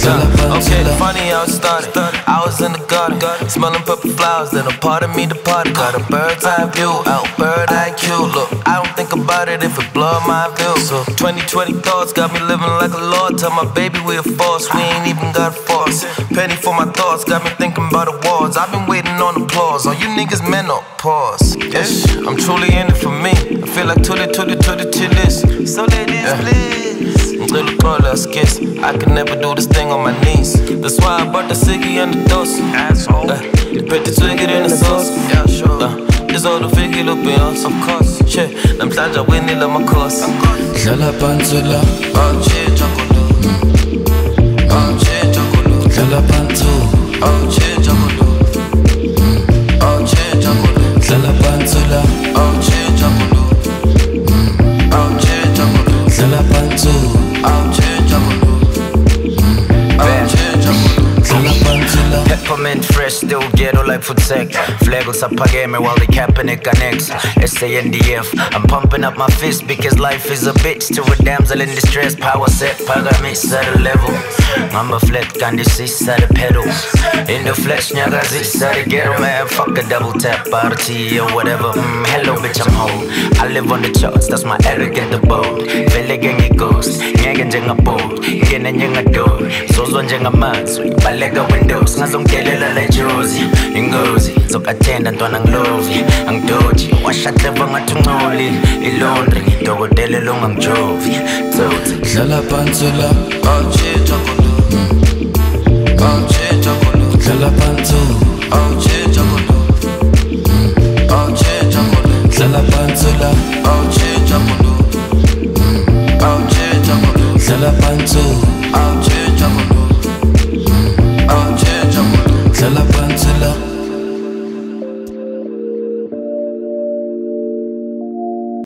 Okay, funny how it started. I was in the garden, smelling purple flowers, then a part of me departed. Got a bird's eye view, out bird IQ. Look, I don't think about it if it blow my view. So 2020 thoughts got me living like a lord. Tell my baby we a force, we ain't even got a force. Penny for my thoughts, got me thinking about awards. I've been waiting on applause, all you niggas men up, pause. I'm truly in it for me. I feel like tootie till this. So ladies, please. Little girl, let's kiss. I can never do this thing on my knees. That's why I bought the ciggy and the dose. Asshole. You put the twigger in the sauce. Yeah, sure. It's all the figure look beyond, of course. Shit, I'm glad you're winning on my course. Dlala Pantsula. Oh, shit, Jacolo. Oh, shit, Jacolo. Dlala Pantsu. Oh, shit, Jacolo. Oh, shit, Jacolo. Dlala Pantsula. Oh, shit, Jacolo. Oh, shit, Jacolo. Dlala Pantsu. Oh, shit, Jacolo. Oh, shit, Jacolo. Dlala Pantsula. Peppermint fresh, still ghetto like Futek. Flagels up again, while the Kaepernick connects. SANDF, I'm pumping up my fist because life is a bitch. To a damsel in distress, power set, pagamis at a level. Mamba flat, candy seats at the pedal. In the flesh, nyaga zits at the ghetto, man. Fuck a double tap, party or whatever. Hello, bitch, I'm home. I live on the charts, that's my arrogant abode. Vele gang ghost, nyaga njenga bold. Ngene njenga door, sozwa njenga mazwi. Balega windows, ngazongelela like Josie. Ingozi, zokathenda ntwana ngilovi. Angidoji, washatleva ngathungoli. Ilondri, ngidokotele longa ngijovi. Dlala Pantsula. Oh, shit,